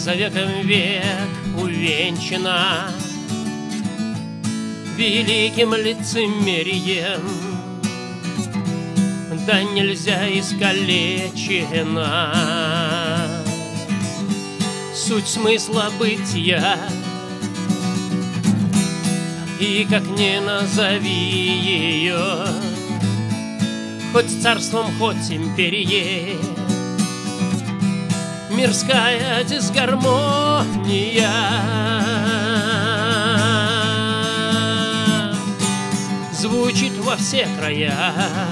за веком век увенчана великим лицемерием, да нельзя искалечена суть смысла бытия. И как ни назови ее, хоть царством, хоть империей, мирская дисгармония звучит во все края.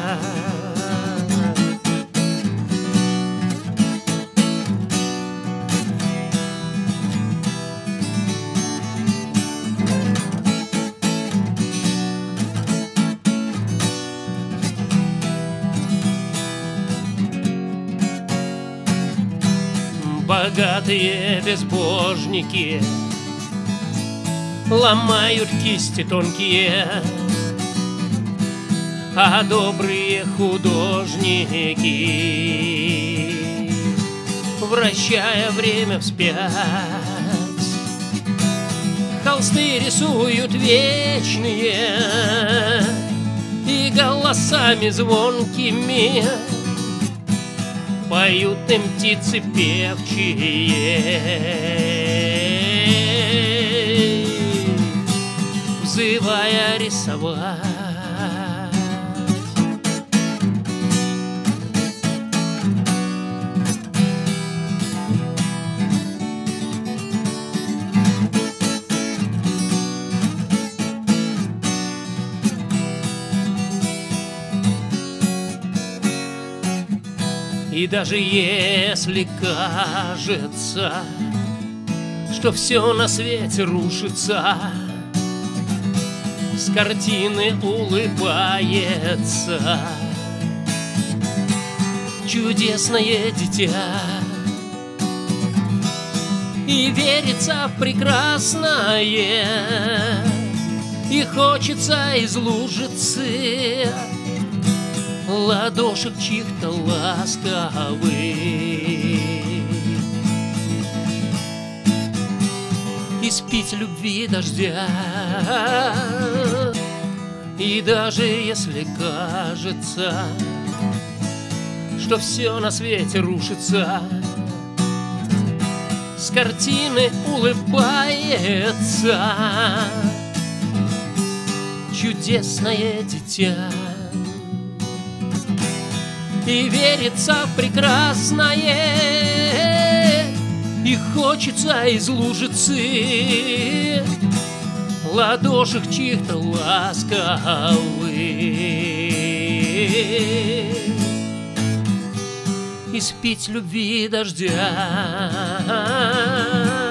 Богатые безбожники ломают кисти тонкие, а добрые художники, вращая время вспять, холсты рисуют вечные и голосами звонкими поют им птицы певчие, взывая рисовать. И даже если кажется, что все на свете рушится, с картины улыбается чудесное дитя, и верится в прекрасное, и хочется из лужицы ладошек чьих-то ласковых испить любви дождя. И даже если кажется, что все на свете рушится, с картины улыбается чудесное дитя, и верится в прекрасное, и хочется из лужицы ладошек чьих-то ласковых испить любви дождя.